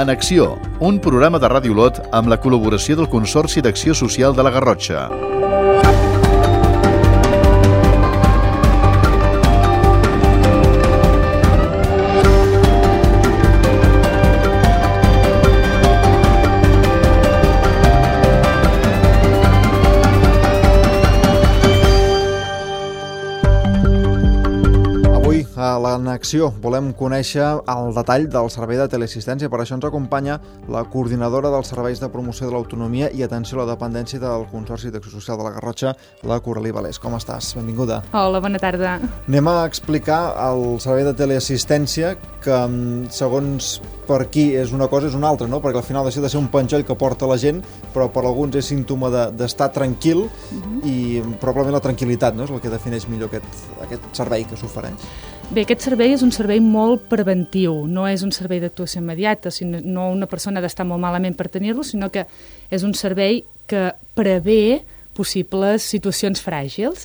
En Acció, un programa de Ràdio Olot amb la col·laboració del Consorci d'Acció Social de la Garrotxa. En Acció volem conèixer el detall del servei de teleassistència. Per això ens acompanya la coordinadora dels serveis de promoció de l'autonomia i atenció a la dependència del Consorci d'Acció Social de la Garrotxa, la Coralí Valés. Com estàs? Benvinguda. Hola, bona tarda. Anem a explicar el servei de teleassistència que, segons per qui és una cosa és una altra, no? Perquè al final deixa de ser un penjoll que porta la gent, però per alguns és símptoma d'estar tranquil i probablement la tranquil·litat, no? És el que defineix millor aquest servei que s'ofereix. Bé, aquest servei és un servei molt preventiu, no és un servei d'actuació immediata, no una persona ha d'estar molt malament per tenir-lo, sinó que és un servei que prevé possibles situacions fràgils.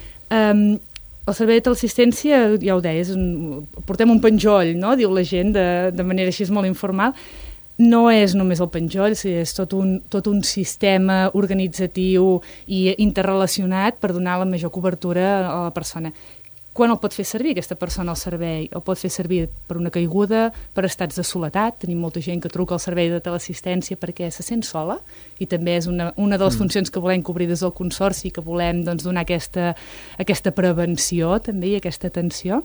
El servei de teleassistència, ja ho deies, portem un penjoll, no? Diu la gent de manera així molt informal. No és només el penjoll, és tot un sistema organitzatiu i interrelacionat per donar la major cobertura a la persona. Quan el pot fer servir aquesta persona al servei? El pot fer servir per una caiguda, per estats de soledat. Tenim molta gent que truca al servei de teleassistència perquè se sent sola i també és una de les funcions que volem cobrir des del Consorci, que volem donar aquesta prevenció també i aquesta atenció.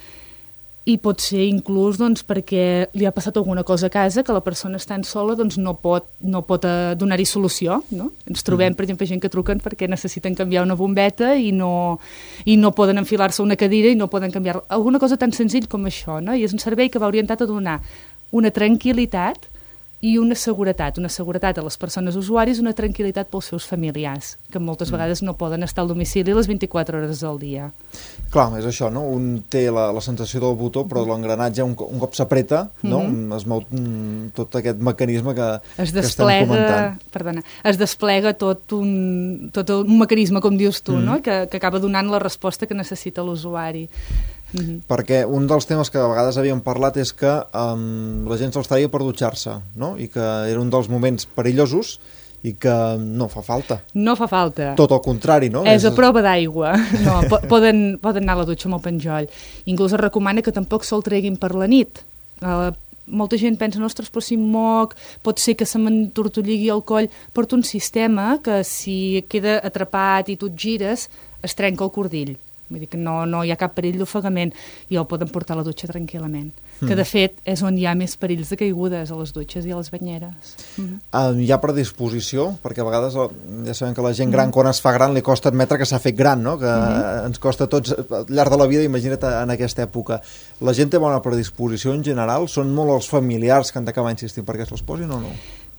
I pot ser inclús perquè li ha passat alguna cosa a casa que la persona estant sola no pot donar-hi solució. No? Ens trobem, per exemple, gent que truquen perquè necessiten canviar una bombeta i no poden enfilar-se una cadira i no poden canviar-la. Alguna cosa tan senzill com això, no? I és un servei que va orientat a donar una tranquil·litat i una seguretat a les persones usuaris, una tranquil·litat pels seus familiars, que moltes vegades no poden estar al domicili les 24 hores del dia. Clar, és això, no? Un té la sensació del botó, però l'engranatge un cop s'apreta, no? Es mou tot aquest mecanisme que estem comentant. Es desplega tot un mecanisme, com dius tu, no? que acaba donant la resposta que necessita l'usuari. Perquè un dels temes que a vegades havíem parlat és que la gent se'ls traia per dutxar-se, no? I que era un dels moments perillosos i que no fa falta. No fa falta. Tot el contrari, no? És a prova d'aigua. No, poden anar a la dutxa amb el penjoll. Inclús es recomana que tampoc se'l treguin per la nit. Molta gent pensa, ostres, però si moc, pot ser que se m'entortolligui el coll. Porta un sistema que si queda atrapat i tu et gires, es trenca el cordill. Vull dir que no hi ha cap perill d'ofegament i el poden portar a la dutxa tranquil·lament. Que, de fet, és on hi ha més perills de caigudes, a les dutxes i a les banyeres. Hi ha predisposició? Perquè a vegades ja sabem que la gent gran, quan es fa gran, li costa admetre que s'ha fet gran, no? Que ens costa a tots al llarg de la vida, imagina't en aquesta època. La gent té bona predisposició en general? Són molt els familiars que han d'acabar insistint perquè se'ls posin o no?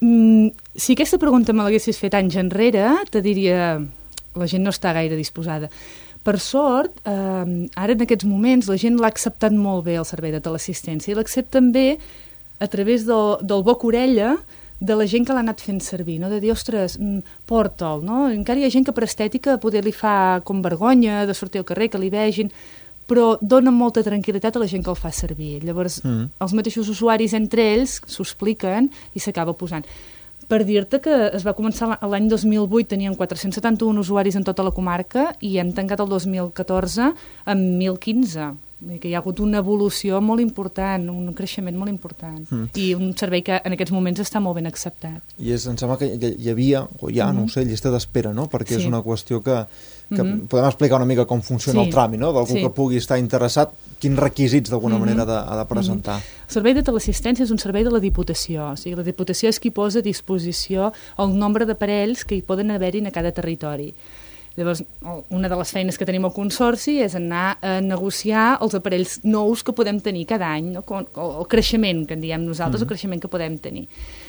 Si aquesta pregunta me l'haguessis fet anys enrere, te diria la gent no està gaire disposada. Per sort, ara en aquests moments la gent l'ha acceptat molt bé el servei de teleassistència i l'accepten bé a través del boca-orella de la gent que l'ha anat fent servir, no? De dir, ostres, porta'l, no? Encara hi ha gent que per estètica poder li fa com vergonya de sortir al carrer, que li vegin, però dona molta tranquil·litat a la gent que el fa servir. Llavors, els mateixos usuaris entre ells s'ho expliquen i s'acaba posant. Per dir-te que es va començar l'any 2008, tenien 471 usuaris en tota la comarca i hem tancat el 2014 amb 1.015. Que hi ha hagut una evolució molt important, un creixement molt important i un servei que en aquests moments està molt ben acceptat. I em sembla que hi havia, o hi ha, no ho sé, llista d'espera, no? Perquè és una qüestió que podem explicar una mica com funciona el tràmit, no? D'algú que pugui estar interessat, quins requisits d'alguna manera ha de presentar. El servei de teleassistència és un servei de la Diputació, o sigui, la Diputació és qui posa a disposició el nombre d'aparells que hi poden haver-hi a cada territori. Llavors, una de les feines que tenim al Consorci és anar a negociar els aparells nous que podem tenir cada any, no? El creixement, que en diem nosaltres, el creixement que podem tenir.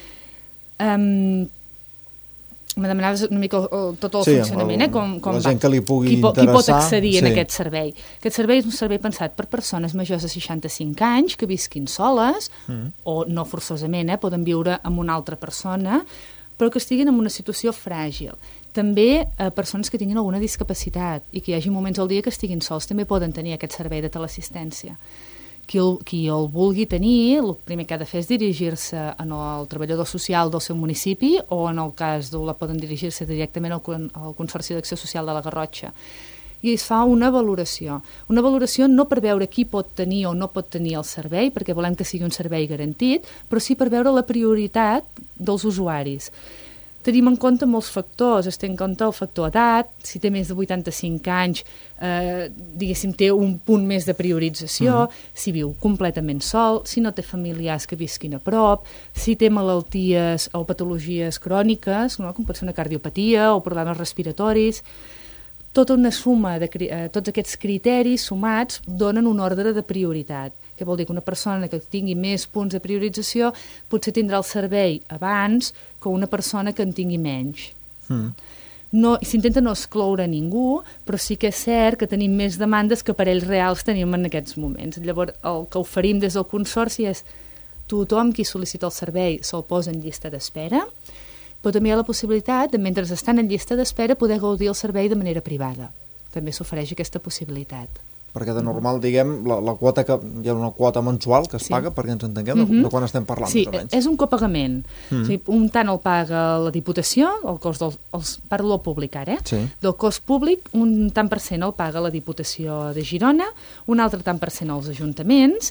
Me demanaves una mica tot el funcionament, com la gent que li pugui interessar. Qui pot accedir en aquest servei. Aquest servei és un servei pensat per persones majors de 65 anys que visquin soles, o no forçosament, poden viure amb una altra persona, però que estiguin en una situació fràgil. També persones que tinguin alguna discapacitat i que hi hagi moments al dia que estiguin sols també poden tenir aquest servei de teleassistència. qui el vulgui tenir, el primer que ha de fer és dirigir-se al treballador social del seu municipi o, en el cas poden dirigir-se directament al Consorci d'Acció Social de la Garrotxa. I es fa una valoració. Una valoració no per veure qui pot tenir o no pot tenir el servei, perquè volem que sigui un servei garantit, però sí per veure la prioritat dels usuaris. Tenim en compte molts factors, es té en compte el factor edat, si té més de 85 anys, diguéssim, té un punt més de priorització, si viu completament sol, si no té familiars que visquin a prop, si té malalties o patologies cròniques, no? Com pot ser una cardiopatia o problemes respiratoris. Tota una suma de tots aquests criteris sumats donen un ordre de prioritat. Què vol dir? Que una persona que tingui més punts de priorització potser tindrà el servei abans que una persona que en tingui menys. S'intenta no excloure ningú, però sí que és cert que tenim més demandes que parells reals tenim en aquests moments. Llavors, el que oferim des del Consorci és tothom qui sol·licita el servei se'l posa en llista d'espera, però també hi ha la possibilitat de, mentre estan en llista d'espera, poder gaudir el servei de manera privada. També s'ofereix aquesta possibilitat. Perquè de normal, diguem, la quota hi ha una quota mensual que es paga, perquè ens entenguem, de quan estem parlant, més o menys. Sí, és un copagament. O sigui, un tant el paga la Diputació, el cost parlo públic ara, del cost públic, un tant per cent el paga la Diputació de Girona, un altre tant per cent els ajuntaments,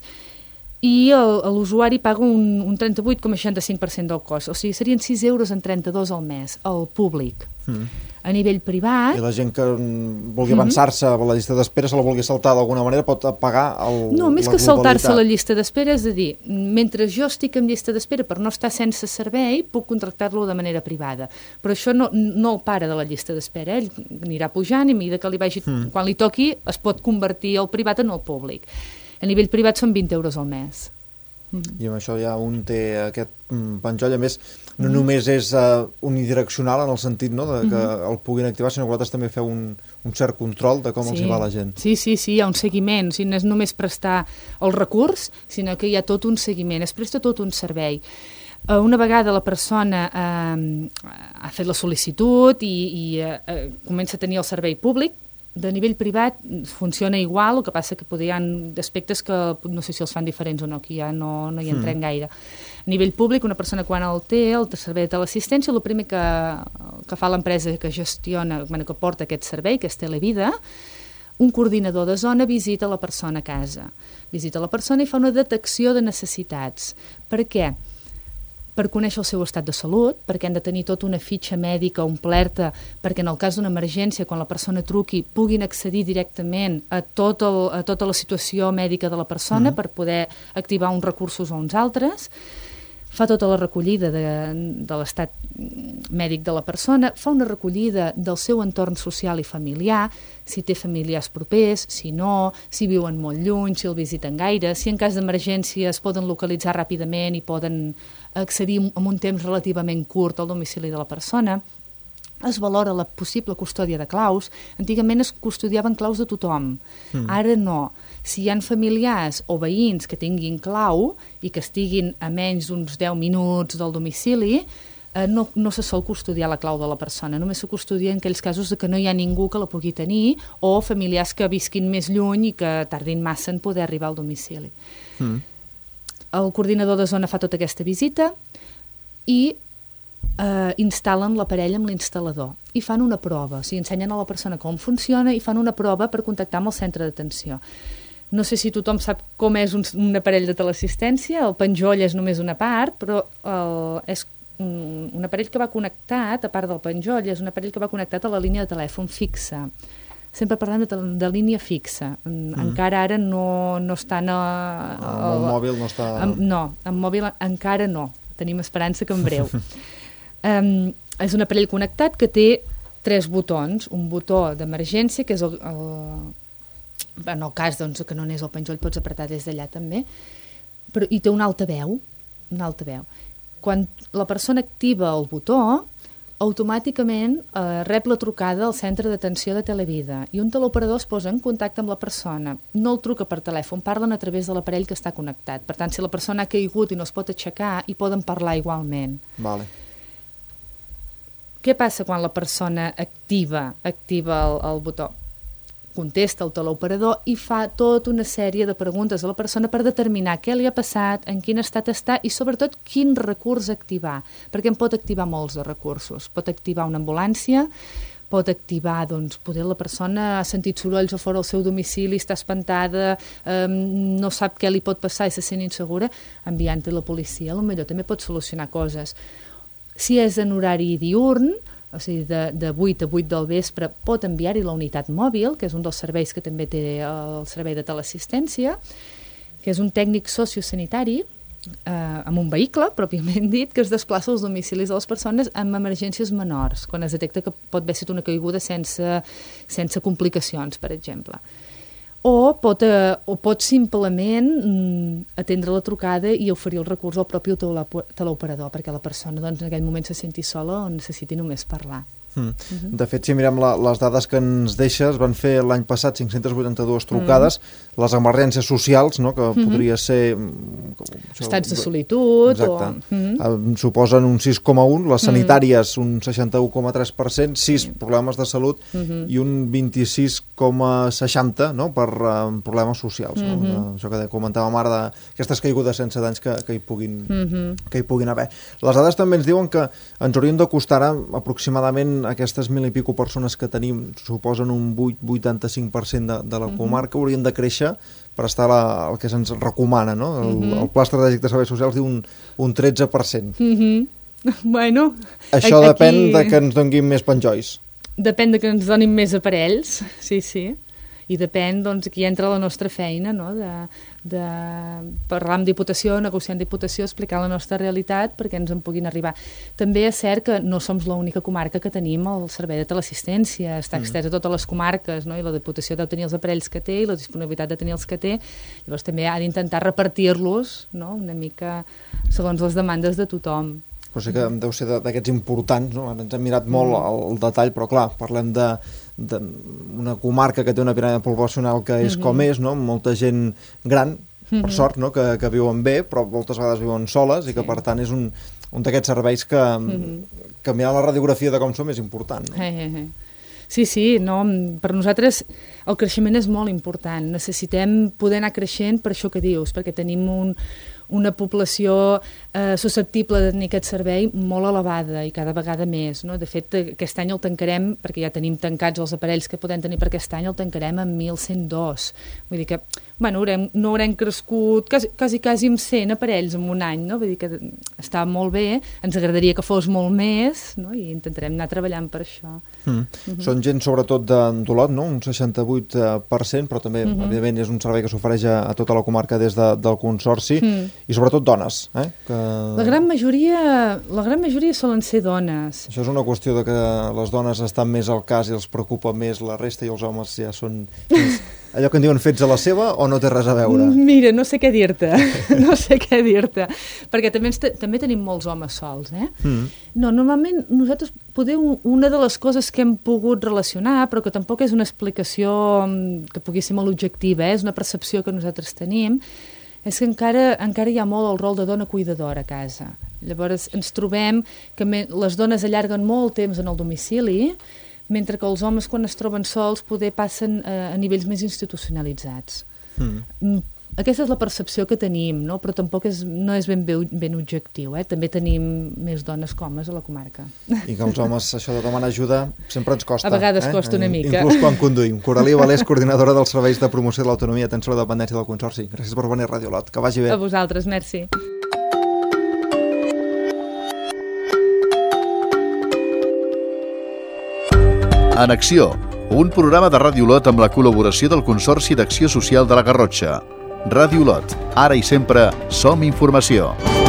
i l'usuari paga un 38,65% del cost. O sigui, serien 6 euros en 32 al mes, al públic. A nivell privat... I la gent que vulgui avançar-se a la llista d'espera, se la vulgui saltar d'alguna manera, pot pagar la globalitat. No, més que saltar-se la llista d'espera, és a dir, mentre jo estic en llista d'espera per no estar sense servei, puc contractar-lo de manera privada. Però això no el para de la llista d'espera, ell anirà pujant i a mesura que li vagi, quan li toqui, es pot convertir el privat en el públic. A nivell privat són 20 euros al mes. I amb això ja un té aquest penjoll, a més, no només és unidireccional en el sentit que el puguin activar, sinó que vosaltres també feu un cert control de com els hi va la gent. Sí, hi ha un seguiment, no és només prestar el recurs, sinó que hi ha tot un seguiment, es presta tot un servei. Una vegada la persona ha fet la sol·licitud i comença a tenir el servei públic, de nivell privat funciona igual, el que passa que hi ha aspectes que no sé si els fan diferents o no, que ja no hi entrem gaire. A nivell públic, una persona quan el té, el servei de l'assistència, el primer que fa l'empresa que gestiona, que porta aquest servei, que és Televida, un coordinador de zona visita la persona a casa. Visita la persona i fa una detecció de necessitats. Per què? Per conèixer el seu estat de salut, perquè han de tenir tota una fitxa mèdica omplerta, perquè en el cas d'una emergència, quan la persona truqui, puguin accedir directament a tota la situació mèdica de la persona per poder activar uns recursos o uns altres. Fa tota la recollida de l'estat mèdic de la persona, fa una recollida del seu entorn social i familiar, si té familiars propers, si no, si viuen molt lluny, si el visiten gaire, si en cas d'emergència es poden localitzar ràpidament i poden accedir en un temps relativament curt al domicili de la persona. Es valora la possible custòdia de claus. Antigament es custodiaven claus de tothom. Ara no. Si hi ha familiars o veïns que tinguin clau i que estiguin a menys d'uns 10 minuts del domicili, no se sol custodiar la clau de la persona. Només se custodia en aquells casos que no hi ha ningú que la pugui tenir o familiars que visquin més lluny i que tardin massa en poder arribar al domicili. El coordinador de zona fa tota aquesta visita i instal·len l'aparell amb l'instal·lador i fan una prova, o sigui, ensenyen a la persona com funciona i fan una prova per contactar amb el centre d'atenció. No sé si tothom sap com és un aparell de teleassistència, el penjoll és només una part, però és un aparell que va connectat, a part del penjoll, és un aparell que va connectat a la línia de telèfon fixa. Sempre parlant de línia fixa. Encara ara no estan... El mòbil no està... No, amb mòbil encara no. Tenim esperança que en breu. És un aparell connectat que té 3 botons. Un botó d'emergència, que és en el cas que no n'és el penjoll, pots apretar des d'allà també, i té un altaveu. Quan la persona activa el botó, automàticament rep la trucada al centre d'atenció de Televida i un teleoperador es posa en contacte amb la persona. No el truca per telèfon, parlen a través de l'aparell que està connectat. Per tant, si la persona ha caigut i no es pot aixecar, hi poden parlar igualment. Vale. Què passa quan la persona activa el botó? contesta el teleoperador i fa tota una sèrie de preguntes a la persona per determinar què li ha passat, en quin estat està i sobretot quin recurs activar, perquè en pot activar molts de recursos. Pot activar una ambulància, pot activar, doncs, poder la persona ha sentit sorolls a fora del seu domicili, està espantada, no sap què li pot passar i se sent insegura, enviant-hi la policia, potser també pot solucionar coses. Si és en horari diürn, o sigui, de 8 a 8 del vespre, pot enviar-hi la unitat mòbil, que és un dels serveis que també té el servei de teleassistència, que és un tècnic sociosanitari, amb un vehicle, pròpiament dit, que es desplaça als domicilis de les persones amb emergències menors, quan es detecta que pot haver estat una caiguda sense complicacions, per exemple. O pot simplement atendre la trucada i oferir el recurs al propi teleoperador, perquè la persona doncs, en aquell moment se senti sola o necessiti només parlar. De fet, si mirem les dades que ens deixa, es van fer l'any passat 582 trucades, les emergències socials, no, que podria ser... estats de solitud... Exacte. Suposen un 6,1, les sanitàries un 61,3%, 6 problemes de salut i un 26,60 no, per problemes socials. No? Això que comentàvem ara d'aquestes caigudes sense danys que hi puguin haver. Les dades també ens diuen que ens haurien de costar aproximadament aquestes 1.000 i pico persones que tenim, suposen un 8-85% de la comarca, haurien de créixer per estar el que se'ns recomana, no? El Pla Estratègic de Serveis Socials diu un 13%. Bueno, això depèn de que ens donin més penjolls. Depèn de que ens donin més aparells, sí. I depèn, doncs, aquí entra la nostra feina, no?, de parlar amb Diputació, negociar amb Diputació, explicar la nostra realitat perquè ens en puguin arribar. També és cert que no som l'única comarca que tenim el servei de teleassistència, està extès a totes les comarques, no?, i la Diputació deu tenir els aparells que té i la disponibilitat de tenir els que té, llavors també ha d'intentar repartir-los, no?, una mica segons les demandes de tothom. Però sí que deu ser d'aquests importants, no? Ens hem mirat molt el detall, però clar, parlem d'una comarca que té una piràmide poblacional que és com és, no? Molta gent gran, per sort, no? que viuen bé, però moltes vegades viuen soles i que per tant és un d'aquests serveis que mirar la radiografia de com som és important. No? Sí, no, per nosaltres el creixement és molt important, necessitem poder anar creixent per això que dius, perquè tenim una població susceptible de tenir aquest servei molt elevada i cada vegada més, no? De fet, aquest any el tancarem, perquè ja tenim tancats els aparells que podem tenir per aquest any, el tancarem amb 1.102. Vull dir que, bueno, no haurem crescut quasi amb 100 aparells en un any, no? Vull dir que està molt bé, ens agradaria que fos molt més, no? I intentarem anar treballant per això. Són gent sobretot d'Olot, no? Un 68%, però també, evidentment, és un servei que s'ofereix a tota la comarca des del Consorci, i sobretot dones, que... La gran majoria solen ser dones. Això és una qüestió de que les dones estan més al cas i els preocupa més la resta i els homes ja són... Allò que en diuen fets a la seva o no té res a veure? Mira, no sé què dir-te, perquè també tenim molts homes sols, No, normalment nosaltres, poder una de les coses que hem pogut relacionar, però que tampoc és una explicació que pugui ser molt objectiva, és una percepció que nosaltres tenim, és que encara hi ha molt el rol de dona cuidadora a casa. Llavors ens trobem que les dones allarguen molt temps en el domicili, mentre que els homes, quan es troben sols, poder passen a nivells més institucionalitzats. Aquesta és la percepció que tenim, no? Però tampoc no és ben objectiu. També tenim més dones que homes a la comarca. I que els homes, això de demanar ajuda, sempre ens costa. A vegades costa una mica. Inclús quan conduïm. Coralia Valés, coordinadora dels serveis de promoció de l'autonomia i atenció a la dependència del Consorci. Gràcies per venir a Radio Olot. Que vagi bé. A vosaltres, merci. En Acció, un programa de Ràdio Olot amb la col·laboració del Consorci d'Acció Social de la Garrotxa. Ràdio Olot, ara i sempre som informació.